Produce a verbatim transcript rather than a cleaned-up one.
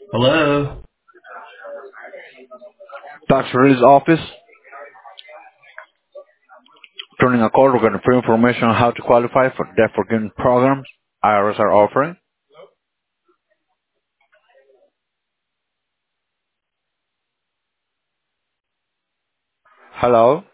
Hello. Tax Relief Office, turning a call regarding free information on how to qualify for debt forgiveness programs I R S are offering. Hello.